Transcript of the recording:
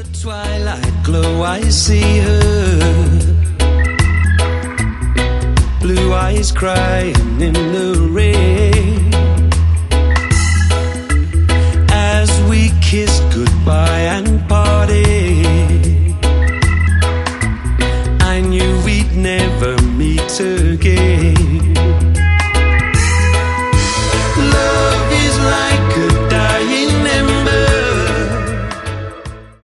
Twilight glow, I see her. Blue eyes crying in the rain.